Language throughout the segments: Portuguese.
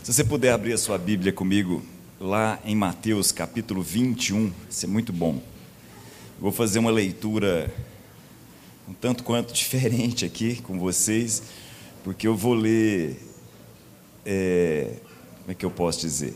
Se você puder abrir a sua Bíblia comigo, lá em Mateus capítulo 21, vai ser muito bom. Vou fazer uma leitura um tanto quanto diferente aqui com vocês, porque eu vou ler, como é que eu posso dizer?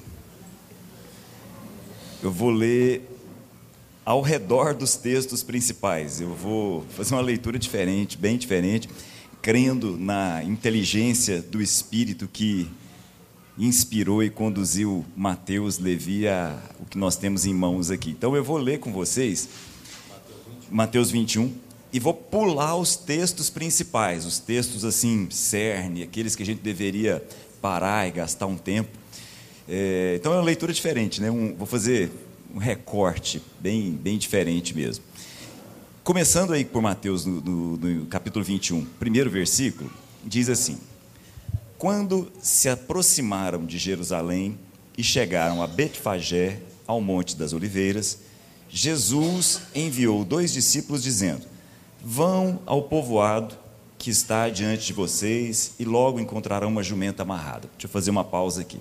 Eu vou ler ao redor dos textos principais. Eu vou fazer uma leitura diferente, bem diferente, crendo na inteligência do Espírito que inspirou e conduziu Mateus, Levi a o que nós temos em mãos aqui. Então eu vou ler com vocês Mateus 21 e vou pular os textos principais, os textos assim, cerne, aqueles que a gente deveria parar e gastar um tempo. Então é uma leitura diferente, né? Vou fazer um recorte bem diferente mesmo. Começando aí por Mateus, no capítulo 21, primeiro versículo, diz assim: Quando se aproximaram de Jerusalém e chegaram a Betfagé, ao Monte das Oliveiras, Jesus enviou 2 discípulos dizendo: Vão ao povoado que está diante de vocês e logo encontrarão uma jumenta amarrada. Deixa eu fazer uma pausa aqui.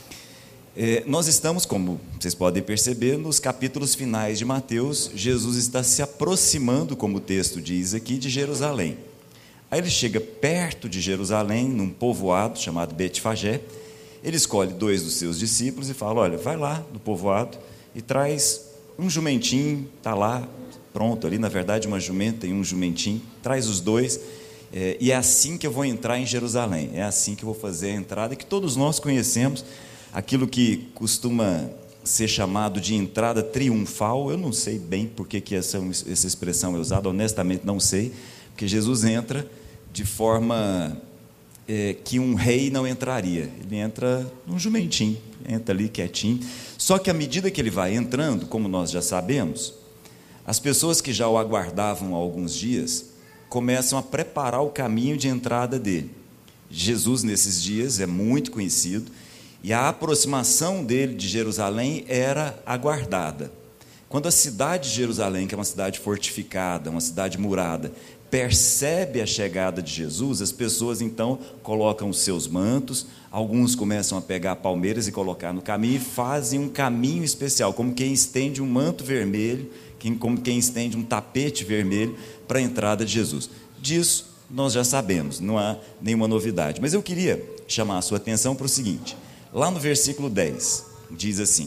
Nós estamos, como vocês podem perceber, nos capítulos finais de Mateus. Jesus está se aproximando, como o texto diz aqui, de Jerusalém. Aí ele chega perto de Jerusalém, num povoado chamado Betfagé. Ele escolhe 2 dos seus discípulos e fala: olha, vai lá no povoado e traz um jumentinho, está lá, pronto, ali na verdade uma jumenta e um jumentinho, traz os 2, e é assim que eu vou entrar em Jerusalém, é assim que eu vou fazer a entrada, que todos nós conhecemos, aquilo que costuma ser chamado de entrada triunfal. Eu não sei bem por que essa expressão é usada, honestamente não sei, porque Jesus entra de forma que um rei não entraria. Ele entra num jumentinho, entra ali quietinho. Só que à medida que ele vai entrando, como nós já sabemos, as pessoas que já o aguardavam há alguns dias começam a preparar o caminho de entrada dele. Jesus, nesses dias, é muito conhecido, e a aproximação dele de Jerusalém era aguardada. Quando a cidade de Jerusalém, que é uma cidade fortificada, uma cidade murada, percebe a chegada de Jesus, as pessoas então colocam os seus mantos, alguns começam a pegar palmeiras e colocar no caminho, e fazem um caminho especial, como quem estende um manto vermelho, como quem estende um tapete vermelho para a entrada de Jesus. Disso nós já sabemos, não há nenhuma novidade. Mas eu queria chamar a sua atenção para o seguinte: lá no versículo 10, diz assim: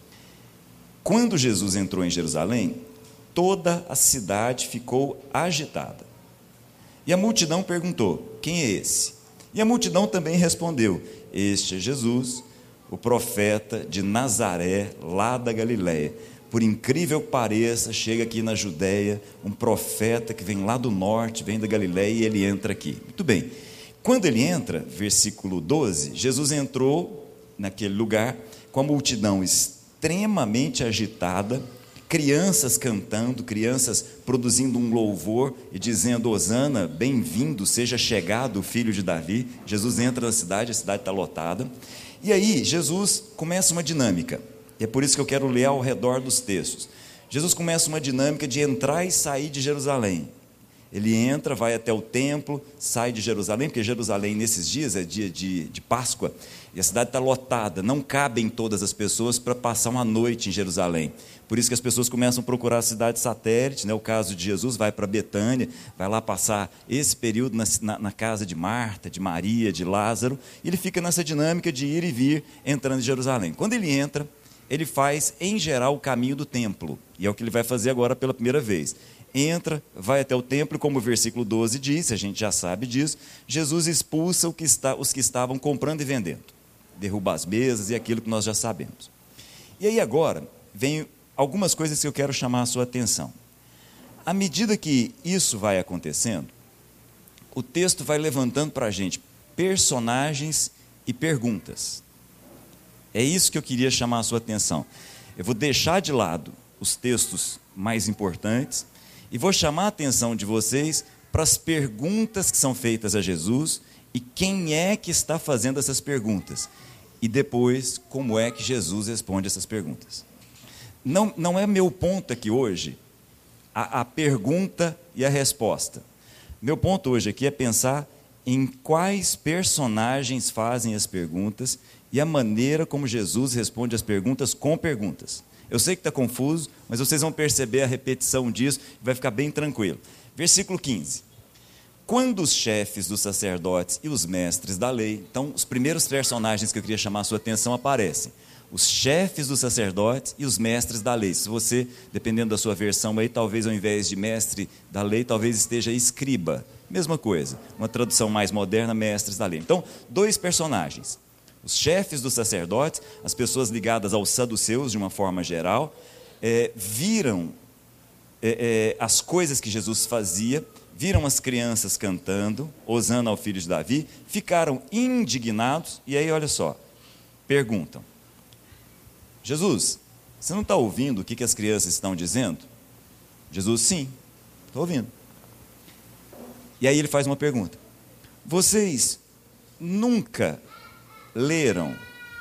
Quando Jesus entrou em Jerusalém, toda a cidade ficou agitada. E a multidão perguntou: quem é esse? E a multidão também respondeu: este é Jesus, o profeta de Nazaré, lá da Galiléia. Por incrível que pareça, chega aqui na Judéia um profeta que vem lá do norte, vem da Galiléia, e ele entra aqui. Muito bem. Quando ele entra, versículo 12, Jesus entrou naquele lugar com a multidão extremamente agitada, crianças cantando, crianças produzindo um louvor e dizendo: Hosana, bem-vindo, seja chegado o filho de Davi. Jesus entra na cidade, a cidade está lotada, e aí Jesus começa uma dinâmica, e é por isso que eu quero ler ao redor dos textos. Jesus começa uma dinâmica de entrar e sair de Jerusalém. Ele entra, vai até o templo, sai de Jerusalém, porque Jerusalém nesses dias é dia de Páscoa, e a cidade está lotada, não cabem todas as pessoas para passar uma noite em Jerusalém. Por isso que as pessoas começam a procurar a cidade satélite, né? O caso de Jesus vai para Betânia, vai lá passar esse período na casa de Marta, de Maria, de Lázaro, e ele fica nessa dinâmica de ir e vir, entrando em Jerusalém. Quando ele entra, ele faz, em geral, o caminho do templo, e é o que ele vai fazer agora pela primeira vez. Entra, vai até o templo, como o versículo 12 diz, a gente já sabe disso. Jesus expulsa os que estavam comprando e vendendo, derruba as mesas e aquilo que nós já sabemos. E aí agora vem algumas coisas que eu quero chamar a sua atenção. À medida que isso vai acontecendo, o texto vai levantando para a gente personagens e perguntas. É isso que eu queria chamar a sua atenção. Eu vou deixar de lado os textos mais importantes e vou chamar a atenção de vocês para as perguntas que são feitas a Jesus e quem é que está fazendo essas perguntas. E depois, como é que Jesus responde essas perguntas. Não é meu ponto aqui hoje a pergunta e a resposta. Meu ponto hoje aqui é pensar em quais personagens fazem as perguntas e a maneira como Jesus responde as perguntas com perguntas. Eu sei que está confuso, mas vocês vão perceber a repetição disso e vai ficar bem tranquilo. Versículo 15. Quando os chefes dos sacerdotes e os mestres da lei, então os primeiros personagens que eu queria chamar a sua atenção aparecem. Os chefes dos sacerdotes e os mestres da lei. Se você, dependendo da sua versão aí, talvez ao invés de mestre da lei, talvez esteja escriba. Mesma coisa, uma tradução mais moderna, mestres da lei. Então, dois personagens. Os chefes dos sacerdotes, as pessoas ligadas aos saduceus de uma forma geral, viram as coisas que Jesus fazia, viram as crianças cantando, hosana ao filho de Davi, ficaram indignados, e aí olha só, perguntam: Jesus, você não está ouvindo o que as crianças estão dizendo? Jesus, sim, estou ouvindo. E aí ele faz uma pergunta: vocês nunca leram?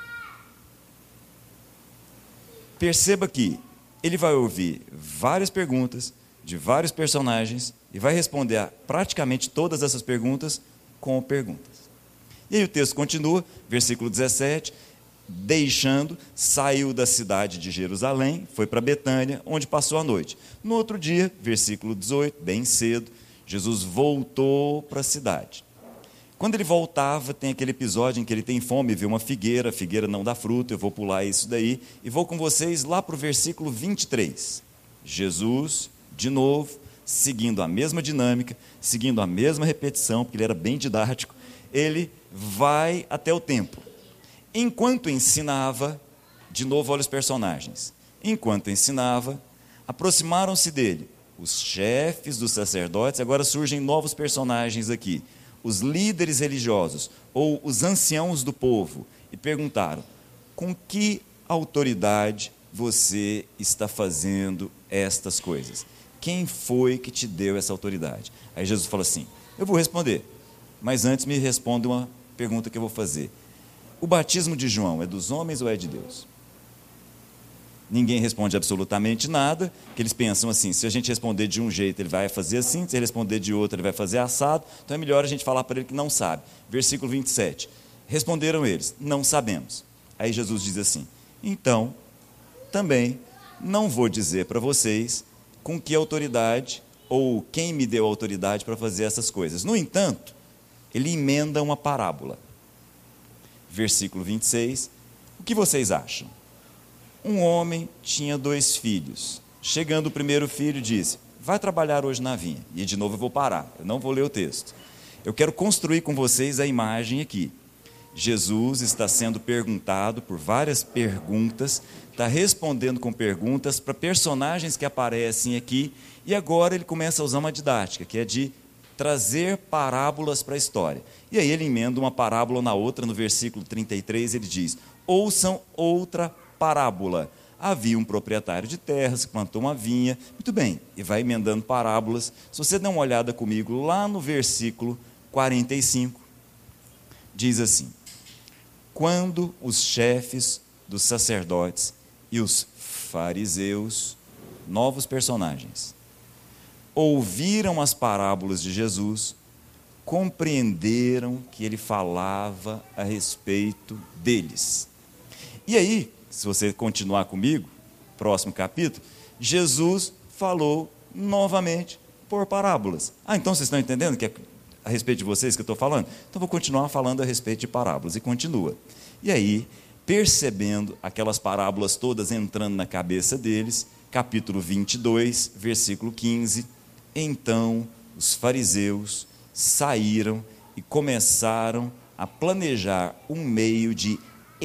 Perceba que ele vai ouvir várias perguntas de vários personagens e vai responder a praticamente todas essas perguntas com perguntas. E aí o texto continua, versículo 17, deixando, saiu da cidade de Jerusalém, foi para Betânia, onde passou a noite. No outro dia, versículo 18, bem cedo, Jesus voltou para a cidade. Quando ele voltava, tem aquele episódio em que ele tem fome, vê uma figueira, a figueira não dá fruto, eu vou pular isso daí, e vou com vocês lá para o versículo 23. Jesus, de novo, seguindo a mesma dinâmica, seguindo a mesma repetição, porque ele era bem didático, ele vai até o templo. Enquanto ensinava, de novo olha os personagens, enquanto ensinava, aproximaram-se dele os chefes dos sacerdotes, agora surgem novos personagens aqui, os líderes religiosos, ou os anciãos do povo, e perguntaram: com que autoridade você está fazendo estas coisas? Quem foi que te deu essa autoridade? Aí Jesus fala assim: eu vou responder, mas antes me responda uma pergunta que eu vou fazer. O batismo de João é dos homens ou é de Deus? Ninguém responde absolutamente nada, que eles pensam assim: se a gente responder de um jeito, ele vai fazer assim, se ele responder de outro, ele vai fazer assado, então é melhor a gente falar para ele que não sabe. Versículo 27, responderam eles: não sabemos. Aí Jesus diz assim: então, também não vou dizer para vocês com que autoridade, ou quem me deu autoridade para fazer essas coisas. No entanto, ele emenda uma parábola. Versículo 26, o que vocês acham? Um homem tinha 2 filhos. Chegando o primeiro filho, disse: vai trabalhar hoje na vinha. E de novo eu vou parar, eu não vou ler o texto. Eu quero construir com vocês a imagem aqui. Jesus está sendo perguntado por várias perguntas, está respondendo com perguntas para personagens que aparecem aqui, e agora ele começa a usar uma didática, que é de trazer parábolas para a história. E aí ele emenda uma parábola na outra, no versículo 33 ele diz: ouçam outra parábola. Havia um proprietário de terras que plantou uma vinha, muito bem, e vai emendando parábolas. Se você der uma olhada comigo lá no versículo 45, diz assim: quando os chefes dos sacerdotes e os fariseus, novos personagens, ouviram as parábolas de Jesus, compreenderam que ele falava a respeito deles. E aí, se você continuar comigo, próximo capítulo, Jesus falou novamente por parábolas. Então vocês estão entendendo que é a respeito de vocês que eu estou falando? Então vou continuar falando a respeito de parábolas, e continua. E aí, percebendo aquelas parábolas todas entrando na cabeça deles, capítulo 22, versículo 15, então os fariseus saíram e começaram a planejar um meio de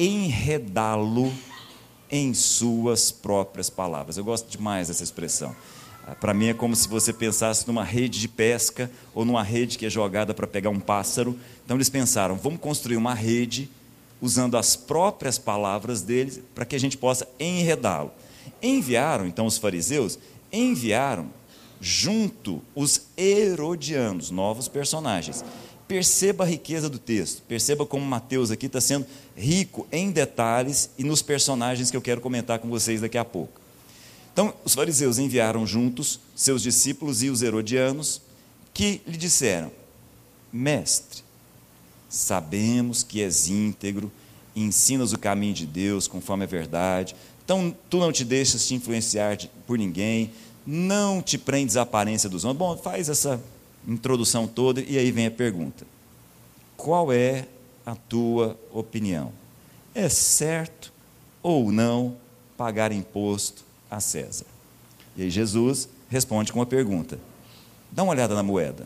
enredá-lo em suas próprias palavras. Eu gosto demais dessa expressão. Para mim é como se você pensasse numa rede de pesca ou numa rede que é jogada para pegar um pássaro. Então eles pensaram: vamos construir uma rede usando as próprias palavras deles para que a gente possa enredá-lo. Enviaram, então, os fariseus, enviaram junto os herodianos, novos personagens. Perceba a riqueza do texto, perceba como Mateus aqui está sendo rico em detalhes e nos personagens que eu quero comentar com vocês daqui a pouco. Então, os fariseus enviaram juntos seus discípulos e os herodianos, que lhe disseram: mestre, sabemos que és íntegro e ensinas o caminho de Deus conforme a verdade. Então, tu não te deixas te influenciar por ninguém, não te prendes à aparência dos homens. Bom, faz essa introdução toda e aí vem a pergunta: qual é a tua opinião? É certo ou não pagar imposto a César? E aí Jesus responde com uma pergunta. Dá uma olhada na moeda.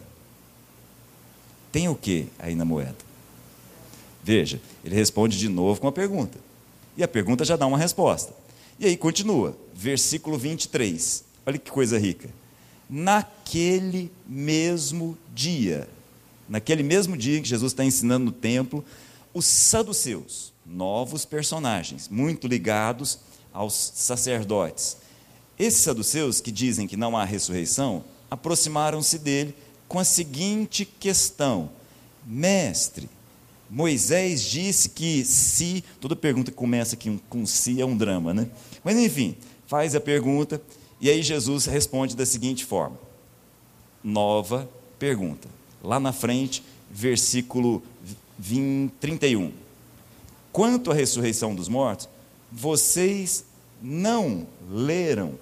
Tem o que aí na moeda? Veja, ele responde de novo com uma pergunta. E a pergunta já dá uma resposta. E aí continua, versículo 23. Olha que coisa rica. Naquele mesmo dia que Jesus está ensinando no templo, os saduceus, novos personagens, muito ligados aos sacerdotes. Esses saduceus, que dizem que não há ressurreição, aproximaram-se dele com a seguinte questão: mestre, Moisés disse que se... Toda pergunta que começa aqui com se é um drama, né? Mas enfim, faz a pergunta e aí Jesus responde da seguinte forma. Nova pergunta. Lá na frente, versículo 31. Quanto à ressurreição dos mortos, vocês não leram?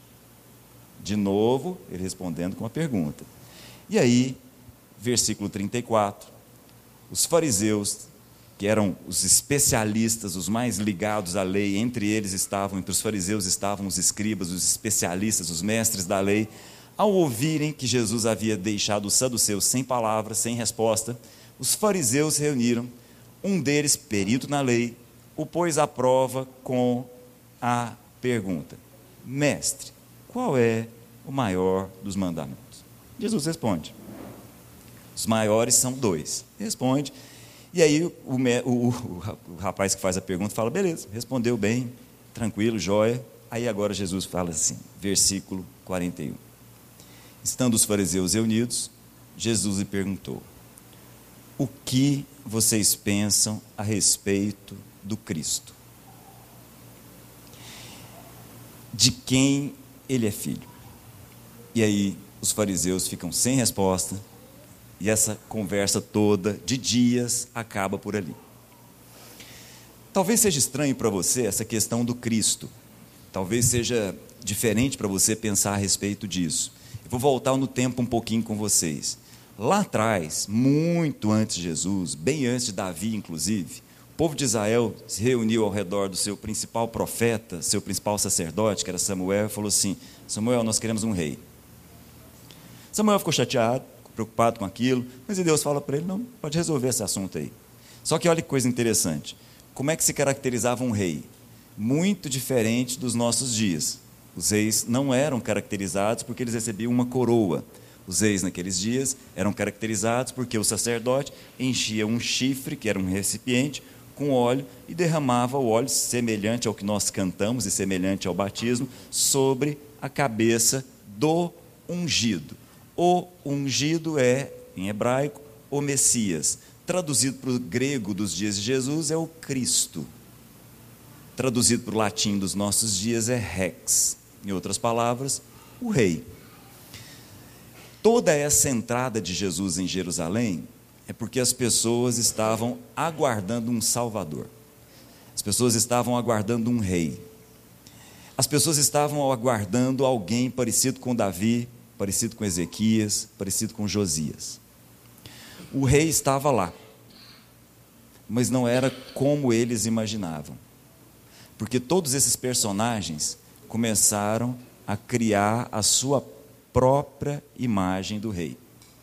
De novo, ele respondendo com uma pergunta. E aí, versículo 34, os fariseus, que eram os especialistas, os mais ligados à lei, entre os fariseus estavam os escribas, os especialistas, os mestres da lei, ao ouvirem que Jesus havia deixado os saduceus sem palavras, sem resposta, os fariseus se reuniram, um deles, perito na lei, o pôs à prova com a pergunta: mestre, qual é o maior dos mandamentos? Jesus responde: os maiores são 2. Responde, e aí o rapaz que faz a pergunta fala: beleza, respondeu bem, tranquilo, jóia. Aí agora Jesus fala assim, versículo 41. Estando os fariseus reunidos, Jesus lhe perguntou: o que vocês pensam a respeito do Cristo? De quem ele é filho? E aí os fariseus ficam sem resposta, e essa conversa toda de dias acaba por ali. Talvez seja estranho para você essa questão do Cristo, talvez seja diferente para você pensar a respeito disso. Eu vou voltar no tempo um pouquinho com vocês. Lá atrás, muito antes de Jesus, bem antes de Davi inclusive, o povo de Israel se reuniu ao redor do seu principal profeta, seu principal sacerdote, que era Samuel, e falou assim: Samuel, nós queremos um rei. Samuel ficou chateado, preocupado com aquilo, mas Deus fala para ele: não, pode resolver esse assunto aí. Só que olha que coisa interessante, como é que se caracterizava um rei? Muito diferente dos nossos dias. Os reis não eram caracterizados porque eles recebiam uma coroa. Os reis naqueles dias eram caracterizados porque o sacerdote enchia um chifre, que era um recipiente, com óleo e derramava o óleo, semelhante ao que nós cantamos e semelhante ao batismo, sobre a cabeça do ungido. O ungido é, em hebraico, o Messias. Traduzido para o grego dos dias de Jesus é o Cristo. Traduzido para o latim dos nossos dias é Rex. Em outras palavras, o rei. Toda essa entrada de Jesus em Jerusalém é porque as pessoas estavam aguardando um Salvador. As pessoas estavam aguardando um rei. As pessoas estavam aguardando alguém parecido com Davi, parecido com Ezequias, parecido com Josias. O rei estava lá, mas não era como eles imaginavam, porque todos esses personagens começaram a criar a sua própria imagem do rei.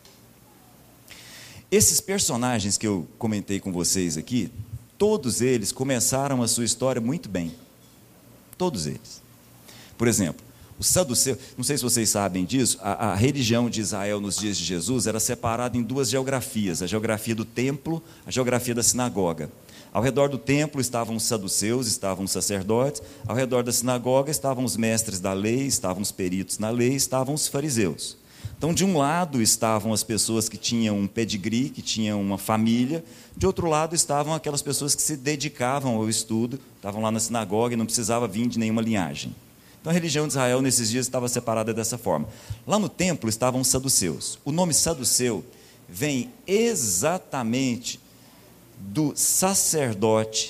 Esses personagens que eu comentei com vocês aqui, todos eles começaram a sua história muito bem. Todos eles. Por exemplo, os saduceus, não sei se vocês sabem disso, a religião de Israel nos dias de Jesus era separada em 2 geografias, a geografia do templo, a geografia da sinagoga. Ao redor do templo estavam os saduceus, estavam os sacerdotes, ao redor da sinagoga estavam os mestres da lei, estavam os peritos na lei, estavam os fariseus. Então, de um lado estavam as pessoas que tinham um pedigree, que tinham uma família, de outro lado estavam aquelas pessoas que se dedicavam ao estudo, estavam lá na sinagoga e não precisava vir de nenhuma linhagem. Então, a religião de Israel nesses dias estava separada dessa forma. Lá no templo estavam os saduceus. O nome saduceu vem exatamente do sacerdote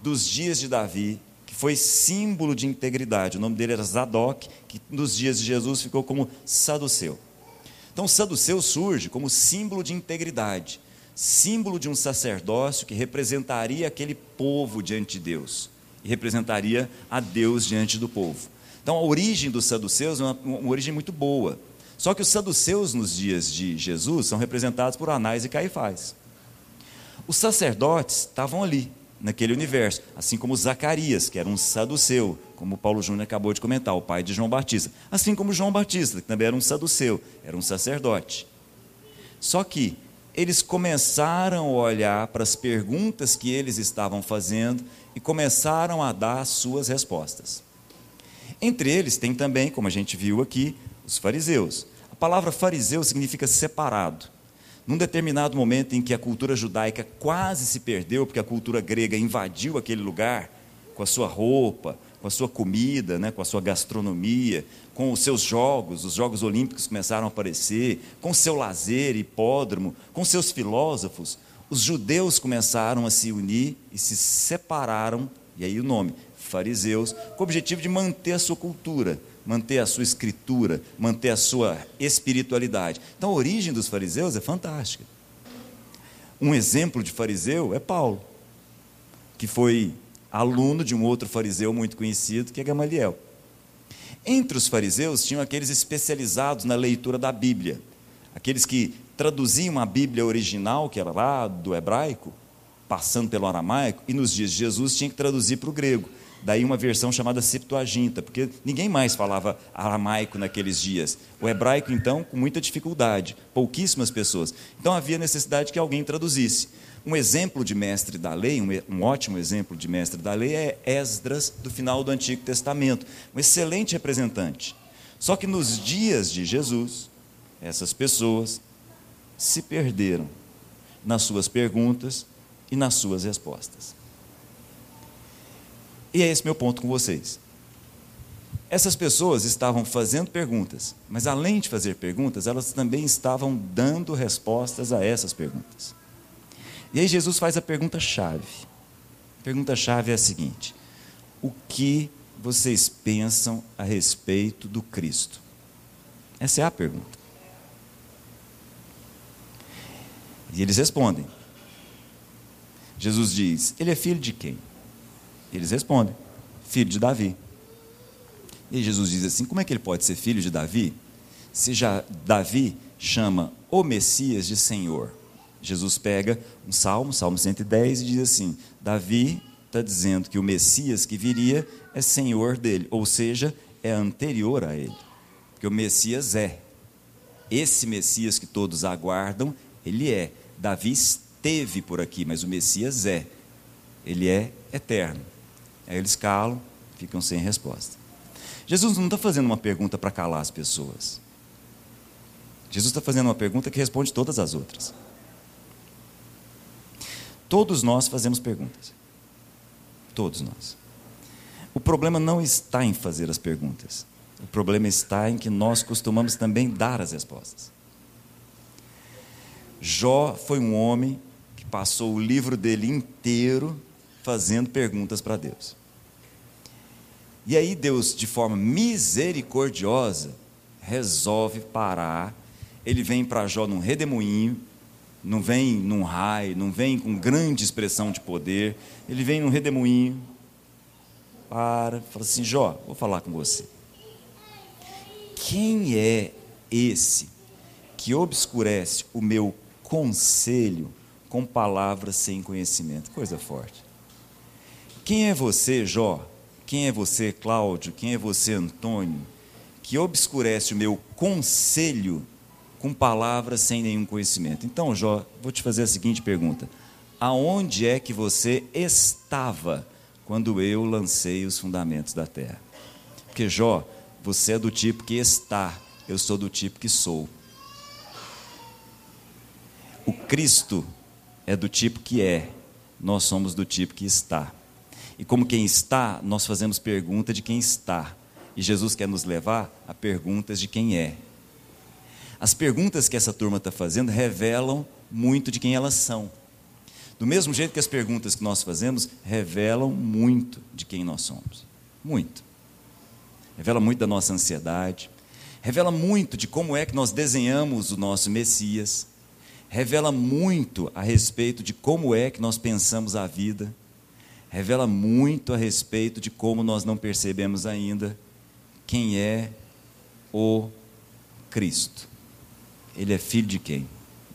dos dias de Davi, que foi símbolo de integridade. O nome dele era Zadok, que nos dias de Jesus ficou como saduceu. Então, o saduceu surge como símbolo de integridade, símbolo de um sacerdócio que representaria aquele povo diante de Deus, e representaria a Deus diante do povo. Então, a origem dos saduceus é uma origem muito boa. Só que os saduceus, nos dias de Jesus, são representados por Anás e Caifás. Os sacerdotes estavam ali, naquele universo, assim como Zacarias, que era um saduceu, como o Paulo Júnior acabou de comentar, o pai de João Batista. Assim como João Batista, que também era um saduceu, era um sacerdote. Só que eles começaram a olhar para as perguntas que eles estavam fazendo e começaram a dar as suas respostas. Entre eles tem também, como a gente viu aqui, os fariseus. A palavra fariseu significa separado. Num determinado momento em que a cultura judaica quase se perdeu, porque a cultura grega invadiu aquele lugar, com a sua roupa, com a sua comida, né, com a sua gastronomia, com os seus jogos, os Jogos Olímpicos começaram a aparecer, com o seu lazer, hipódromo, com seus filósofos, os judeus começaram a se unir e se separaram, e aí o nome, fariseus, com o objetivo de manter a sua cultura, manter a sua escritura, manter a sua espiritualidade. Então a origem dos fariseus é fantástica. Um exemplo de fariseu é Paulo, que foi aluno de um outro fariseu muito conhecido, que é Gamaliel. Entre os fariseus tinham aqueles especializados na leitura da Bíblia, aqueles que traduziam a Bíblia original, que era lá do hebraico, passando pelo aramaico, e nos dias de Jesus tinha que traduzir para o grego. Daí uma versão chamada Septuaginta, porque ninguém mais falava aramaico naqueles dias. O hebraico, então, com muita dificuldade, pouquíssimas pessoas. Então havia necessidade que alguém traduzisse. Um exemplo de mestre da lei, um ótimo exemplo de mestre da lei é Esdras, do final do Antigo Testamento, um excelente representante. Só que nos dias de Jesus, essas pessoas se perderam nas suas perguntas e nas suas respostas. E é esse meu ponto com vocês. Essas pessoas estavam fazendo perguntas, mas além de fazer perguntas, elas também estavam dando respostas a essas perguntas. E aí Jesus faz a pergunta-chave. A pergunta-chave é a seguinte: o que vocês pensam a respeito do Cristo? Essa é a pergunta. E eles respondem. Jesus diz: ele é filho de quem? Eles respondem: filho de Davi. E Jesus diz assim: como é que ele pode ser filho de Davi, se já Davi chama o Messias de Senhor? Jesus pega um salmo, Salmo 110, e diz assim: Davi está dizendo que o Messias que viria é Senhor dele, ou seja, é anterior a ele, porque o Messias é. Esse Messias que todos aguardam, ele é. Davi esteve por aqui, mas o Messias é. Ele é eterno. Aí eles calam, ficam sem resposta. Jesus não está fazendo uma pergunta para calar as pessoas. Jesus está fazendo uma pergunta que responde todas as outras. Todos nós fazemos perguntas. Todos nós. O problema não está em fazer as perguntas. O problema está em que nós costumamos também dar as respostas. Jó foi um homem que passou o livro dele inteiro fazendo perguntas para Deus. E aí Deus, de forma misericordiosa, resolve parar. Ele vem para Jó num redemoinho, não vem num raio, não vem com grande expressão de poder. Ele vem num redemoinho, fala assim: Jó, vou falar com você. Quem é esse que obscurece o meu conselho com palavras sem conhecimento? Coisa forte. Quem é você, Jó? Quem é você, Cláudio? Quem é você, Antônio? Que obscurece o meu conselho com palavras sem nenhum conhecimento. Então, Jó, vou te fazer a seguinte pergunta: aonde é que você estava quando eu lancei os fundamentos da terra? Porque, Jó, você é do tipo que está, eu sou do tipo que sou. O Cristo é do tipo que é, nós somos do tipo que está. E como quem está, nós fazemos pergunta de quem está. E Jesus quer nos levar a perguntas de quem é. As perguntas que essa turma está fazendo revelam muito de quem elas são. Do mesmo jeito que as perguntas que nós fazemos revelam muito de quem nós somos. Muito. Revela muito da nossa ansiedade. Revela muito de como é que nós desenhamos o nosso Messias. Revela muito a respeito de como é que nós pensamos a vida. Revela muito a respeito de como nós não percebemos ainda quem é o Cristo. Ele é filho de quem?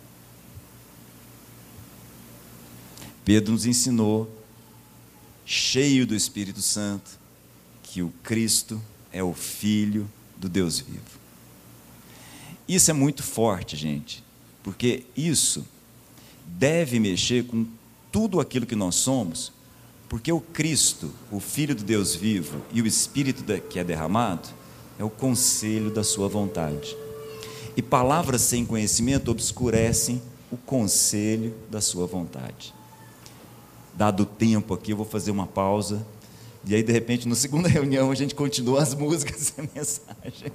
Pedro nos ensinou, cheio do Espírito Santo, que o Cristo é o Filho do Deus vivo. Isso é muito forte, gente, porque isso deve mexer com tudo aquilo que nós somos, porque o Cristo, o Filho do Deus vivo, e o Espírito que é derramado, é o conselho da sua vontade. E palavras sem conhecimento obscurecem o conselho da sua vontade. Dado o tempo aqui, eu vou fazer uma pausa, e aí de repente, na segunda reunião, a gente continua as músicas e a mensagem.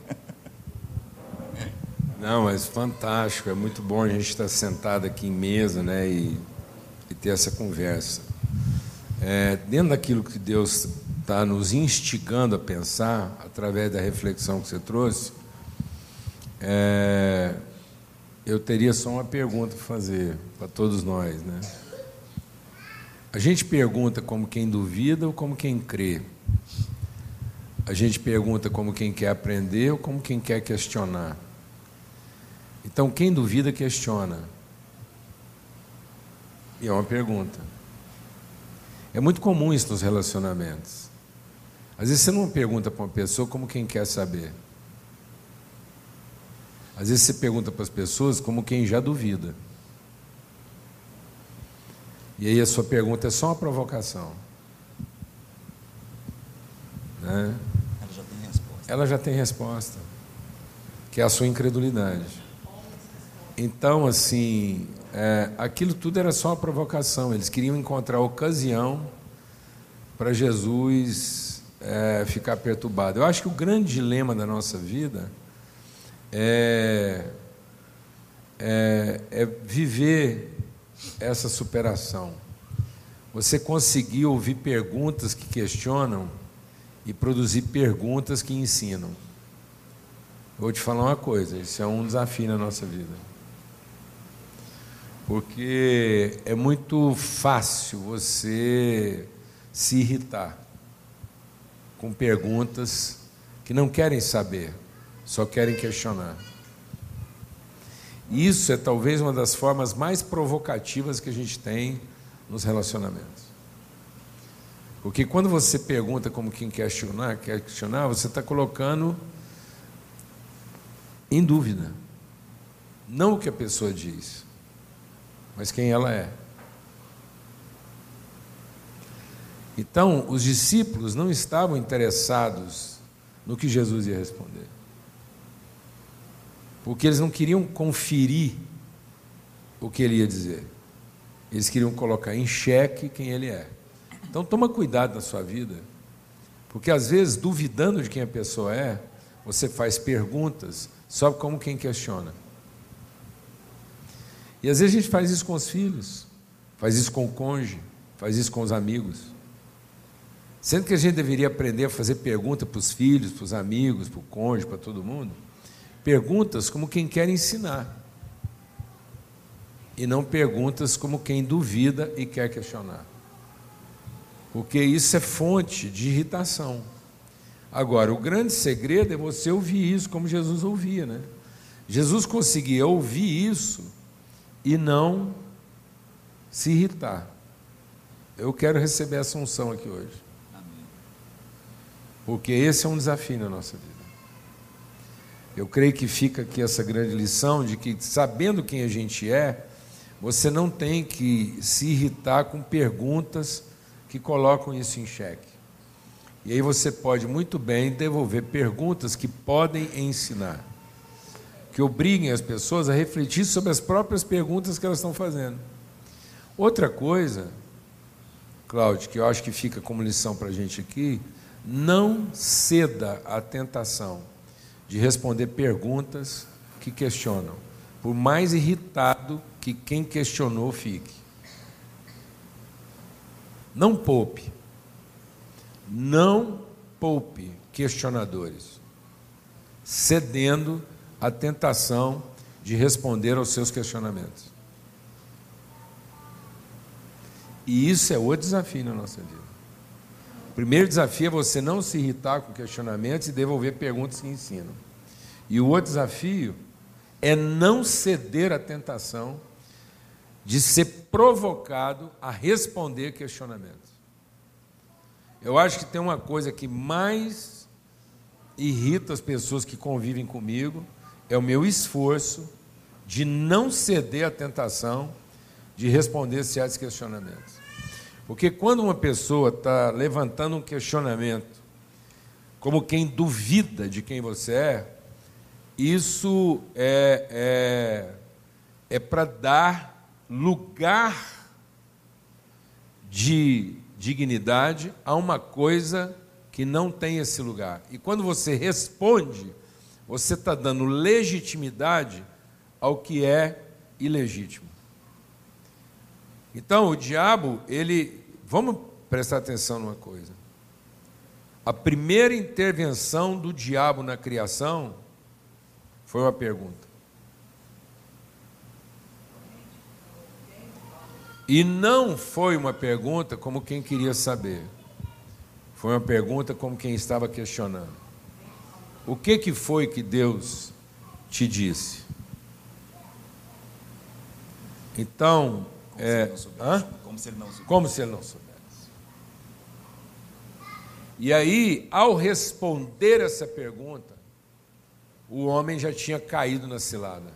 Não, mas fantástico, é muito bom a gente estar sentado aqui em mesa, né, e ter essa conversa. Dentro daquilo que Deus está nos instigando a pensar, através da reflexão que você trouxe, eu teria só uma pergunta para fazer para todos nós, né? A gente pergunta como quem duvida ou como quem crê? A gente pergunta como quem quer aprender ou como quem quer questionar? Então, quem duvida, questiona. E é uma pergunta. É muito comum isso nos relacionamentos. Às vezes você não pergunta para uma pessoa como quem quer saber. Às vezes você pergunta para as pessoas como quem já duvida. E aí a sua pergunta é só uma provocação. Né? Ela já tem resposta. Ela já tem resposta, que é a sua incredulidade. Então, assim, aquilo tudo era só uma provocação. Eles queriam encontrar ocasião para Jesus ficar perturbado. Eu acho que o grande dilema da nossa vida é viver essa superação. Você conseguir ouvir perguntas que questionam e produzir perguntas que ensinam. Vou te falar uma coisa, isso é um desafio na nossa vida. Porque é muito fácil você se irritar com perguntas que não querem saber, só querem questionar. Isso é talvez uma das formas mais provocativas que a gente tem nos relacionamentos. Porque quando você pergunta como quem quer questionar, você está colocando em dúvida, não o que a pessoa diz, mas quem ela é. Então, os discípulos não estavam interessados no que Jesus ia responder, porque eles não queriam conferir o que ele ia dizer, eles queriam colocar em xeque quem ele é. Então, toma cuidado na sua vida, porque às vezes, duvidando de quem a pessoa é, você faz perguntas só como quem questiona. E às vezes a gente faz isso com os filhos, faz isso com o cônjuge, faz isso com os amigos. Sendo que a gente deveria aprender a fazer perguntas para os filhos, para os amigos, para o cônjuge, para todo mundo. Perguntas como quem quer ensinar. E não perguntas como quem duvida e quer questionar. Porque isso é fonte de irritação. Agora, o grande segredo é você ouvir isso como Jesus ouvia, né? Jesus conseguia ouvir isso e não se irritar. Eu quero receber essa unção aqui hoje. Porque esse é um desafio na nossa vida. Eu creio que fica aqui essa grande lição de que, sabendo quem a gente é, você não tem que se irritar com perguntas que colocam isso em xeque. E aí você pode muito bem devolver perguntas que podem ensinar, que obriguem as pessoas a refletir sobre as próprias perguntas que elas estão fazendo. Outra coisa, Cláudio, que eu acho que fica como lição para a gente aqui, não ceda à tentação de responder perguntas que questionam, por mais irritado que quem questionou fique. Não poupe. Não poupe questionadores, cedendo à tentação de responder aos seus questionamentos. E isso é o desafio na nossa vida. O primeiro desafio é você não se irritar com questionamentos e devolver perguntas que ensinam. E o outro desafio é não ceder à tentação de ser provocado a responder questionamentos. Eu acho que tem uma coisa que mais irrita as pessoas que convivem comigo, é o meu esforço de não ceder à tentação de responder certos questionamentos. Porque quando uma pessoa está levantando um questionamento, como quem duvida de quem você é, isso é para dar lugar de dignidade a uma coisa que não tem esse lugar. E quando você responde, você está dando legitimidade ao que é ilegítimo. Então, o diabo, vamos prestar atenção numa coisa. A primeira intervenção do diabo na criação foi uma pergunta. E não foi uma pergunta como quem queria saber. Foi uma pergunta como quem estava questionando. O que foi que Deus te disse? Então, como se ele não soubesse. E aí, ao responder essa pergunta, o homem já tinha caído na cilada.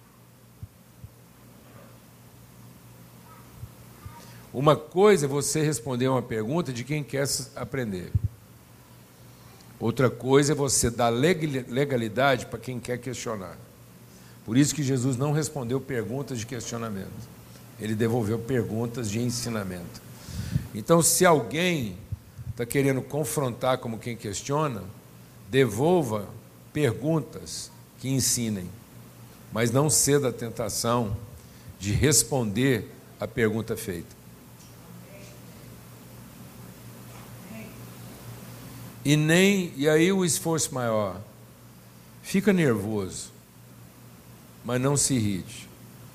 Uma coisa é você responder uma pergunta de quem quer aprender. Outra coisa é você dar legalidade para quem quer questionar. Por isso que Jesus não respondeu perguntas de questionamento. Ele devolveu perguntas de ensinamento. Então, se alguém está querendo confrontar como quem questiona, devolva perguntas que ensinem, mas não ceda à tentação de responder a pergunta feita. E aí o esforço maior. Fica nervoso, mas não se irrite.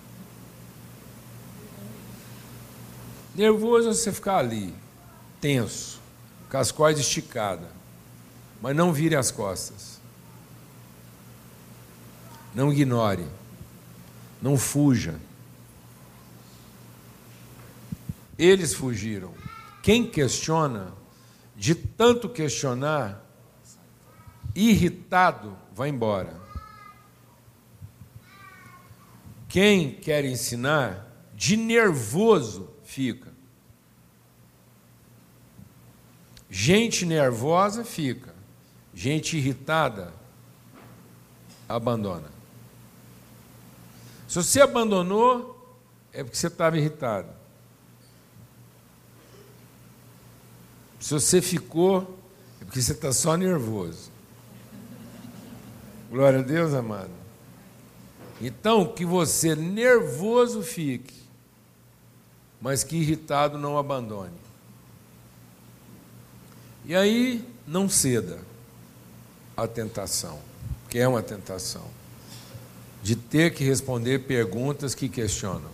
Nervoso é você ficar ali, tenso, com as cordas esticadas, mas não vire as costas. Não ignore, não fuja. Eles fugiram. Quem questiona, de tanto questionar, irritado, vai embora. Quem quer ensinar, de nervoso, fica. Gente nervosa fica. Gente irritada abandona. Se você abandonou, é porque você estava irritado. Se você ficou, é porque você está só nervoso. Glória a Deus, amado. Então, que você nervoso fique, mas que irritado não abandone. E aí, não ceda à tentação, que é uma tentação, de ter que responder perguntas que questionam.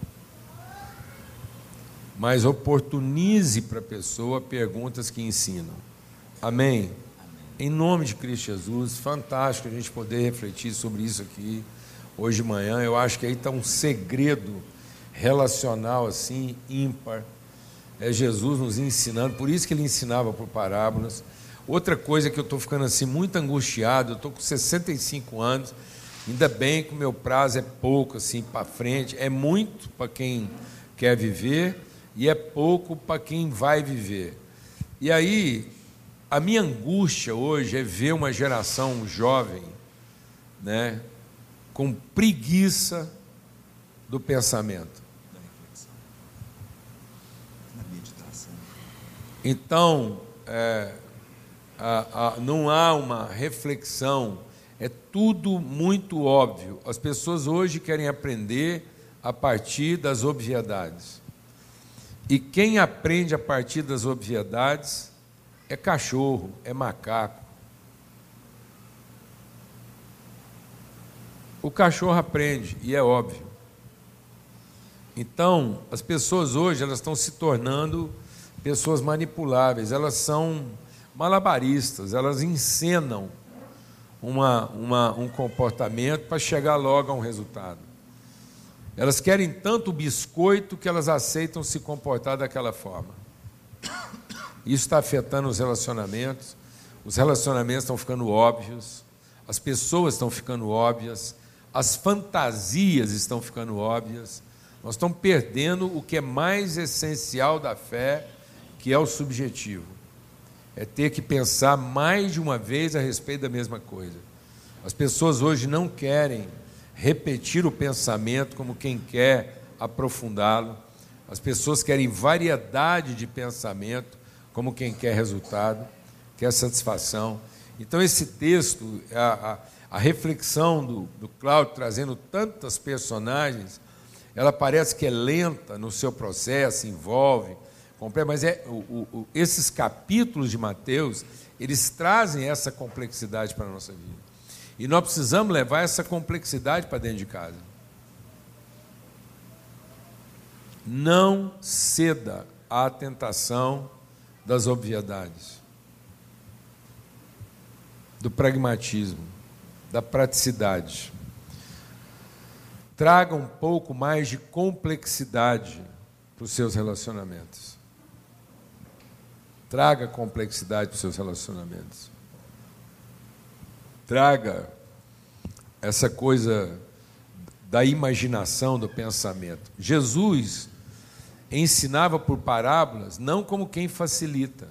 Mas oportunize para a pessoa perguntas que ensinam. Amém? Amém? Em nome de Cristo Jesus, fantástico a gente poder refletir sobre isso aqui hoje de manhã. Eu acho que aí está um segredo relacional assim, ímpar. É Jesus nos ensinando, por isso que ele ensinava por parábolas. Outra coisa que eu estou ficando assim muito angustiado, eu estou com 65 anos, ainda bem que o meu prazo é pouco assim para frente, é muito para quem quer viver e é pouco para quem vai viver. E aí, a minha angústia hoje é ver uma geração jovem, né, com preguiça do pensamento. Da reflexão, da meditação. Então, não há uma reflexão, é tudo muito óbvio. As pessoas hoje querem aprender a partir das obviedades. E quem aprende a partir das obviedades é cachorro, é macaco. O cachorro aprende, e é óbvio. Então, as pessoas hoje elas estão se tornando pessoas manipuláveis, elas são malabaristas, elas encenam um comportamento para chegar logo a um resultado. Elas querem tanto o biscoito que elas aceitam se comportar daquela forma. Isso está afetando os relacionamentos estão ficando óbvios, as pessoas estão ficando óbvias, as fantasias estão ficando óbvias, nós estamos perdendo o que é mais essencial da fé, que é o subjetivo. É ter que pensar mais de uma vez a respeito da mesma coisa. As pessoas hoje não querem repetir o pensamento como quem quer aprofundá-lo. As pessoas querem variedade de pensamento como quem quer resultado, quer satisfação. Então, esse texto, a reflexão do Cláudio trazendo tantas personagens, ela parece que é lenta no seu processo, envolve, mas esses capítulos de Mateus, eles trazem essa complexidade para a nossa vida. E nós precisamos levar essa complexidade para dentro de casa. Não ceda à tentação das obviedades, do pragmatismo, da praticidade. Traga um pouco mais de complexidade para os seus relacionamentos. Traga complexidade para os seus relacionamentos. Traga essa coisa da imaginação, do pensamento. Jesus ensinava por parábolas, não como quem facilita.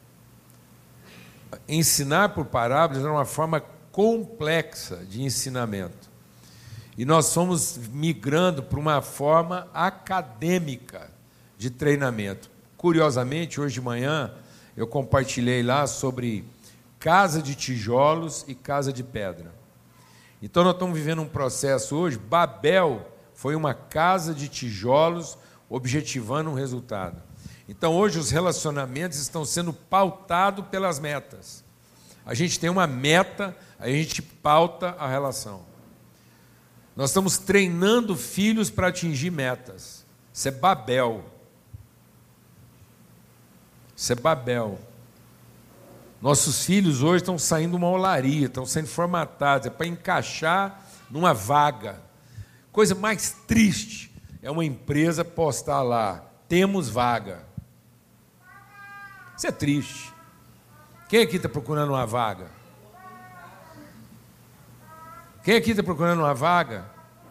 Ensinar por parábolas era uma forma complexa de ensinamento. E nós fomos migrando para uma forma acadêmica de treinamento. Curiosamente, hoje de manhã, eu compartilhei lá sobre casa de tijolos e casa de pedra. Então, nós estamos vivendo um processo hoje. Babel foi uma casa de tijolos objetivando um resultado. Então, hoje, os relacionamentos estão sendo pautados pelas metas. A gente tem uma meta, a gente pauta a relação. Nós estamos treinando filhos para atingir metas. Isso é Babel. Isso é Babel. Nossos filhos hoje estão saindo de uma olaria, estão sendo formatados, é para encaixar numa vaga. Coisa mais triste é uma empresa postar lá, temos vaga. Isso é triste. Quem aqui está procurando uma vaga? Quem aqui está procurando uma vaga?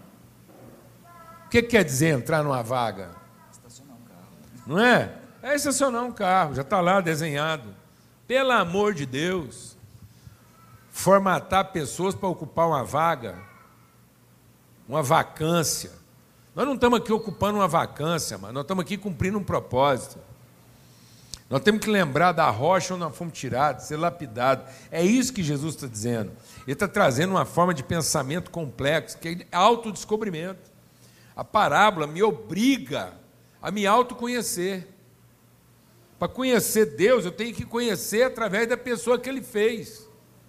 O que quer dizer entrar numa vaga? Estacionar um carro. Não é? É estacionar um carro, já está lá desenhado. Pelo amor de Deus, formatar pessoas para ocupar uma vaga, uma vacância. Nós não estamos aqui ocupando uma vacância, mas nós estamos aqui cumprindo um propósito. Nós temos que lembrar da rocha onde nós fomos tirados, ser lapidados. É isso que Jesus está dizendo. Ele está trazendo uma forma de pensamento complexo, que é autodescobrimento. A parábola me obriga a me autoconhecer. Para conhecer Deus, eu tenho que conhecer através da pessoa que Ele fez.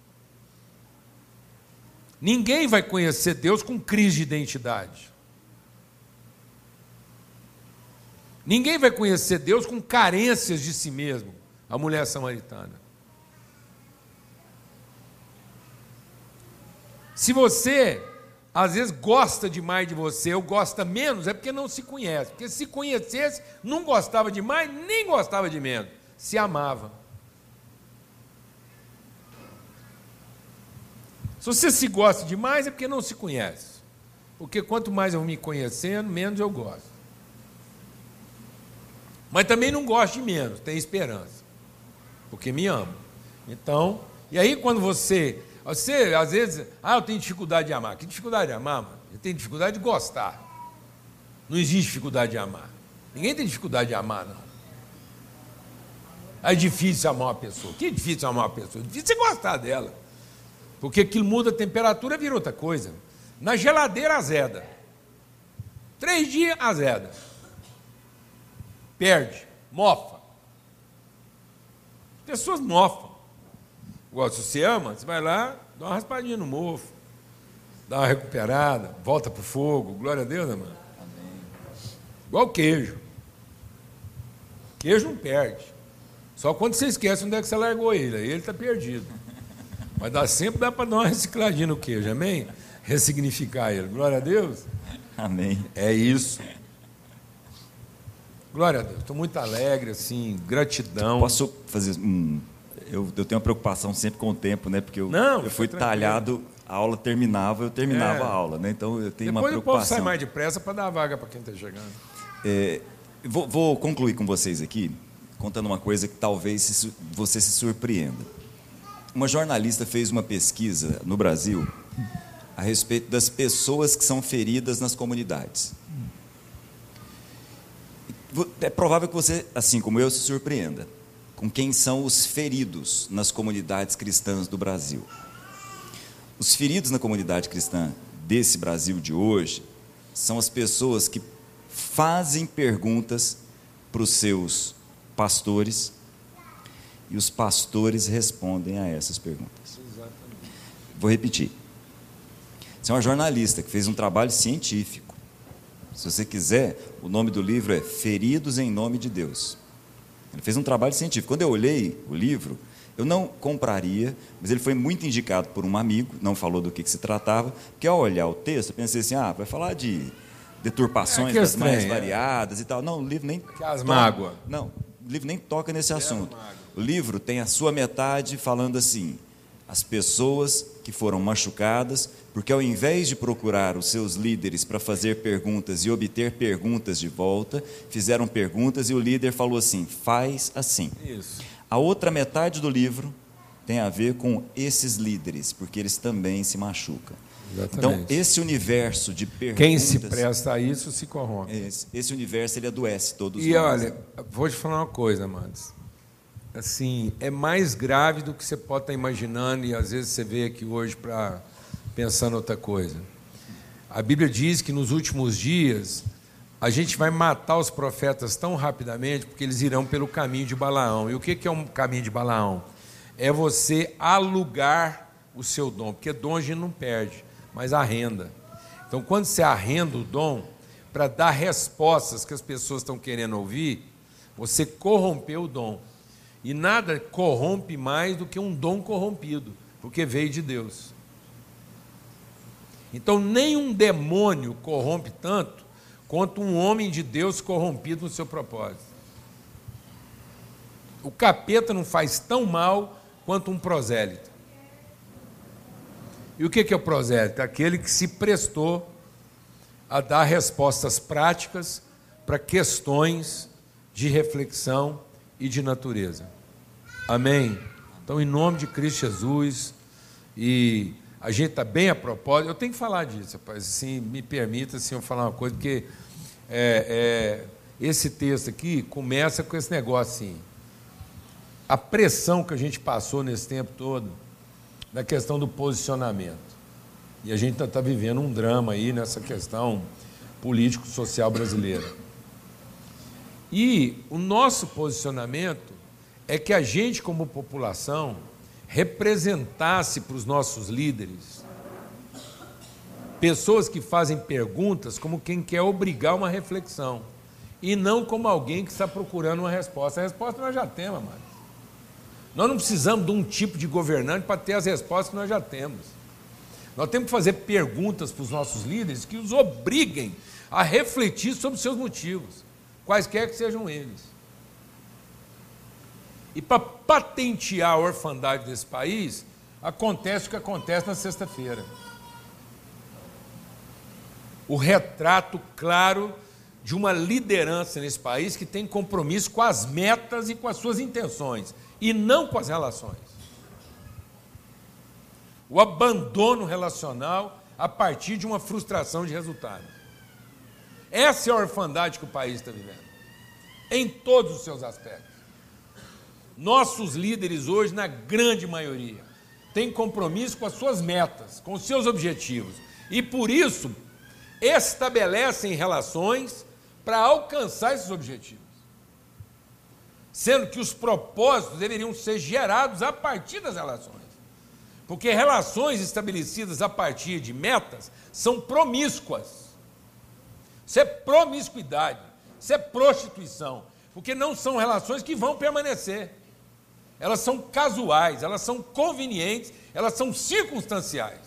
Ninguém vai conhecer Deus com crise de identidade. Ninguém vai conhecer Deus com carências de si mesmo, a mulher samaritana. Se você, às vezes, gosta demais de você ou gosta menos, é porque não se conhece. Porque se conhecesse, não gostava de mais, nem gostava de menos. Se amava. Se você se gosta demais, é porque não se conhece. Porque quanto mais eu me conhecendo, menos eu gosto. Mas também não gosto de menos, tenho esperança. Porque me amo. Então, e aí quando você às vezes, eu tenho dificuldade de amar. Que dificuldade de amar, mano? Eu tenho dificuldade de gostar. Não existe dificuldade de amar. Ninguém tem dificuldade de amar, não. É difícil amar uma pessoa. Que é difícil amar uma pessoa? É difícil você gostar dela. Porque aquilo muda a temperatura, vira outra coisa. Na geladeira, azeda. 3 dias, azeda. perde, mofa. As pessoas mofam. Igual, se você ama, você vai lá, dá uma raspadinha no mofo, dá uma recuperada, volta para o fogo. Glória a Deus, né, mano? Igual queijo. Queijo não perde. Só quando você esquece onde é que você largou ele, aí ele está perdido. Mas sempre dá para dar uma recicladinha no queijo, amém? Ressignificar ele. Glória a Deus. Amém. É isso. Glória a Deus. Estou muito alegre, assim, gratidão. Posso fazer eu tenho uma preocupação sempre com o tempo, né? Porque eu fui talhado, a aula terminava, eu terminava a aula, né? Então eu tenho uma preocupação. Depois o povo sai mais depressa para dar vaga para quem está chegando. Vou concluir com vocês aqui, contando uma coisa que talvez você se surpreenda. Uma jornalista fez uma pesquisa no Brasil a respeito das pessoas que são feridas nas comunidades. É provável que você, assim como eu, se surpreenda com quem são os feridos nas comunidades cristãs do Brasil. Os feridos na comunidade cristã desse Brasil de hoje são as pessoas que fazem perguntas para os seus pastores e os pastores respondem a essas perguntas. Exatamente. Vou repetir. Você é uma jornalista que fez um trabalho científico. Se você quiser, o nome do livro é Feridos em Nome de Deus. Ele fez um trabalho científico. Quando eu olhei o livro, eu não compraria, mas ele foi muito indicado por um amigo, não falou do que se tratava, porque ao olhar o texto, eu pensei assim, vai falar de deturpações das mais variadas e tal. Não, o livro nem... Que as mágoas. Não, o livro nem toca nesse assunto. O livro tem a sua metade falando assim, as pessoas que foram machucadas, porque ao invés de procurar os seus líderes para fazer perguntas e obter perguntas de volta, fizeram perguntas e o líder falou assim, faz assim. Isso. A outra metade do livro tem a ver com esses líderes, porque eles também se machucam. Exatamente. Então, esse universo de perguntas... Quem se presta a isso se corrompe. Esse universo, ele adoece todos E nós. olha, vou te falar uma coisa, amados. Assim, é mais grave do que você pode estar imaginando, e às vezes você veio aqui hoje para pensar em outra coisa. A Bíblia diz que nos últimos dias a gente vai matar os profetas tão rapidamente porque eles irão pelo caminho de Balaão. E o que é um caminho de Balaão? É você alugar o seu dom, porque dom a gente não perde, mas arrenda. Então, quando você arrenda o dom para dar respostas que as pessoas estão querendo ouvir, você corrompeu o dom. E nada corrompe mais do que um dom corrompido, porque veio de Deus. Então, nenhum demônio corrompe tanto quanto um homem de Deus corrompido no seu propósito. O capeta não faz tão mal quanto um prosélito. E o que é o prosélito? Aquele que se prestou a dar respostas práticas para questões de reflexão e de natureza. Amém? Então, em nome de Cristo Jesus, e a gente está bem a propósito, eu tenho que falar disso, rapaz, assim, me permita assim, eu falar uma coisa, porque esse texto aqui começa com esse negócio assim, a pressão que a gente passou nesse tempo todo, na questão do posicionamento, e a gente está vivendo um drama aí nessa questão político-social brasileira. E o nosso posicionamento é que a gente, como população, representasse para os nossos líderes pessoas que fazem perguntas como quem quer obrigar uma reflexão, e não como alguém que está procurando uma resposta. A resposta nós já temos, mano. Nós não precisamos de um tipo de governante para ter as respostas que nós já temos. Nós temos que fazer perguntas para os nossos líderes que os obriguem a refletir sobre os seus motivos, quaisquer que sejam eles. E para patentear a orfandade desse país, acontece o que acontece na sexta-feira. O retrato claro de uma liderança nesse país que tem compromisso com as metas e com as suas intenções, e não com as relações. O abandono relacional a partir de uma frustração de resultado. Essa é a orfandade que o país está vivendo, em todos os seus aspectos. Nossos líderes hoje, na grande maioria, têm compromisso com as suas metas, com os seus objetivos, e por isso estabelecem relações para alcançar esses objetivos. sendo que os propósitos deveriam ser gerados a partir das relações. Porque relações estabelecidas a partir de metas são promíscuas. Isso é promiscuidade, isso é prostituição, porque não são relações que vão permanecer. Elas são casuais, elas são convenientes, elas são circunstanciais.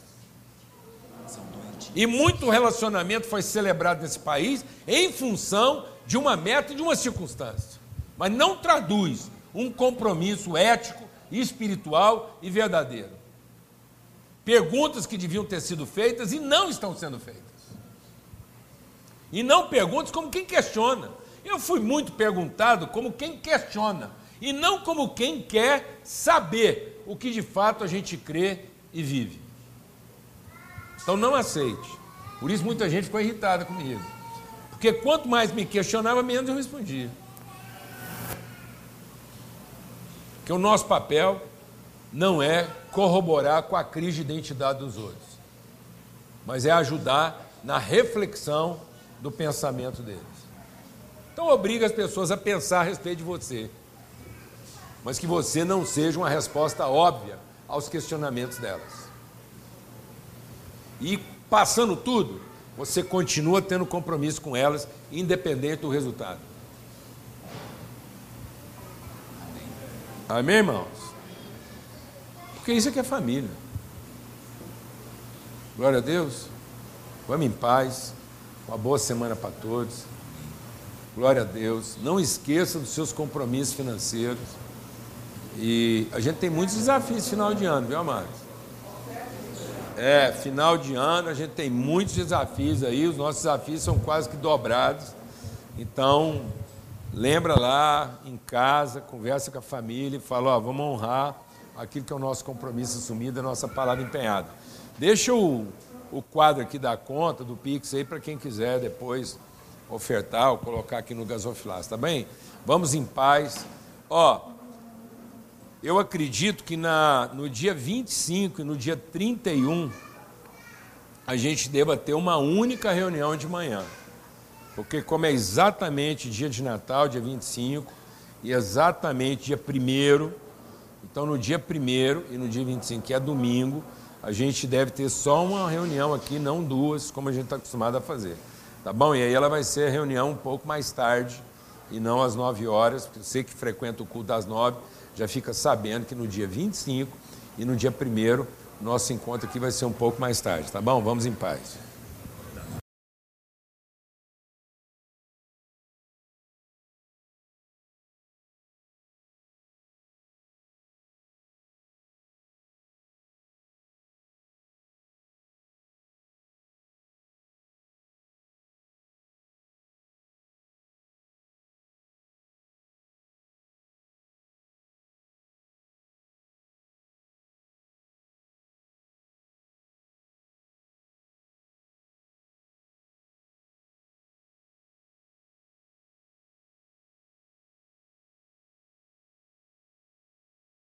E muito relacionamento foi celebrado nesse país em função de uma meta e de uma circunstância, mas não traduz um compromisso ético, espiritual e verdadeiro. Perguntas que deviam ter sido feitas e não estão sendo feitas. E não perguntas como quem questiona. Eu fui muito perguntado como quem questiona, e não como quem quer saber o que de fato a gente crê e vive. Então não aceite. Por isso muita gente ficou irritada comigo. Porque quanto mais me questionava, menos eu respondia. Porque o nosso papel não é corroborar com a crise de identidade dos outros, mas é ajudar na reflexão do pensamento deles. Então obriga as pessoas a pensar a respeito de você, mas que você não seja uma resposta óbvia aos questionamentos delas. E passando tudo, você continua tendo compromisso com elas, independente do resultado. Amém, irmãos? Porque isso aqui é família. Glória a Deus. Vamos em paz. Uma boa semana para todos. Glória a Deus. Não esqueça dos seus compromissos financeiros. E a gente tem muitos desafios final de ano, viu, amados? Final de ano a gente tem muitos desafios aí. Os nossos desafios são quase que dobrados. Então, lembra lá em casa, conversa com a família e fala, vamos honrar aquilo que é o nosso compromisso assumido, a nossa palavra empenhada. Deixa o quadro aqui da conta, do Pix aí, para quem quiser depois ofertar ou colocar aqui no gasofilaço, tá bem? Vamos em paz. Eu acredito que no dia 25 e no dia 31 a gente deva ter uma única reunião de manhã. Porque como é exatamente dia de Natal, dia 25, e exatamente dia 1º, então no dia 1º e no dia 25, que é domingo, a gente deve ter só uma reunião aqui, não duas, como a gente está acostumado a fazer. Tá bom? E aí ela vai ser a reunião um pouco mais tarde, e não às 9 horas, porque você que frequenta o culto às 9, já fica sabendo que no dia 25 e no dia 1º, nosso encontro aqui vai ser um pouco mais tarde, tá bom? Vamos em paz.